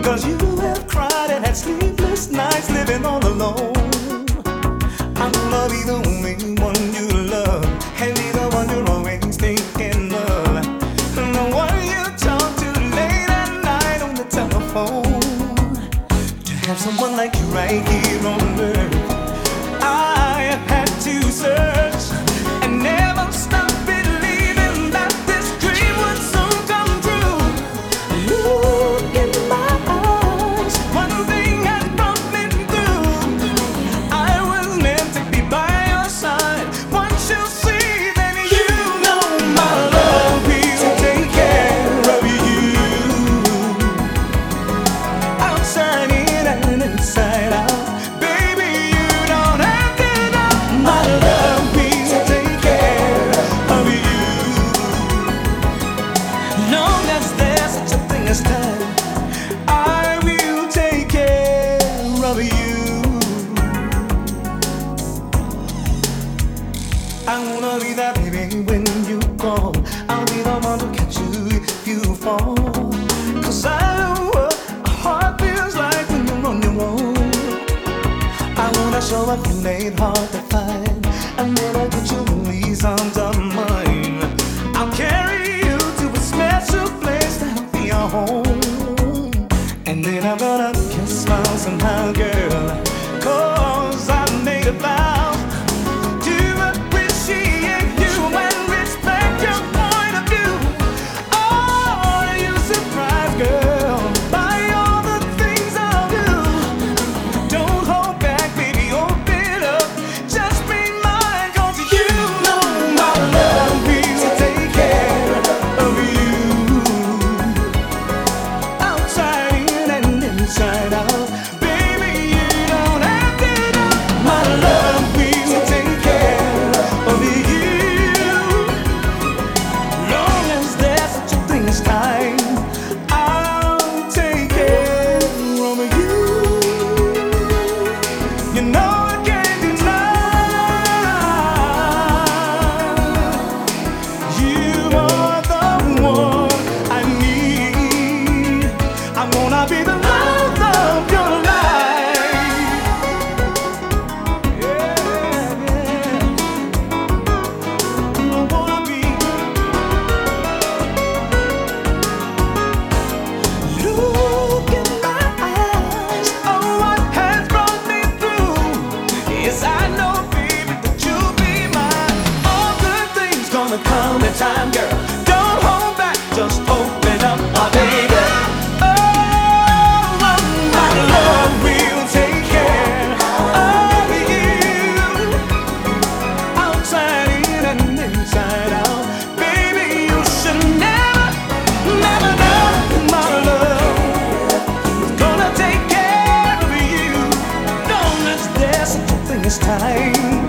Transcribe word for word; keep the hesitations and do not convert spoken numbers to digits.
'cause you have cried and had sleepless nights living all alone. I'm gonna be the only one you love, and be the one you're always thinking of, and the one you talk to late at night on the telephone. To have someone like you right here on earth, I have had to search and never stop believing that this dream would soon come true. Look in my eyes, one thing has brought me through. I was meant to be by your side. Once you see, then you know my love will take care of you, outside in and inside out. This time I will take care of you. I wanna be that baby when you call. I'll be the one to catch you if you fall, 'cause I know what a heart feels like when you're on your own. I wanna show up you ain't hard to find, and then I'll get you in these arms of mine. I'll carry you to a special place that'll be your home, and then I'm gonna kiss, smile somehow, girl, 'cause I made a vow to appreciate you and respect your point of view. Oh, are you surprised, girl, by all the things I'll do? Don't hold back, baby, open up, just be mine, 'cause you know my love will take care of you, outside in and inside out. Baby, you don't have to know, my love will take care of you. Long as there's such a thing as time, I'll take care of you. You know I can't deny you are the one I need. I'm gonna be the love of your life. Yeah, yeah. I wanna be. Look in my eyes. Oh, what has brought me through? Yes, I know, baby, that you'll be mine. All good things gonna come in time, girl. Don't hold back, just open up, my baby. Oh, my love will take care of you, outside in and inside out. Baby, you should never, never know, my love is gonna take care of you. Don't let there's such a thing as time.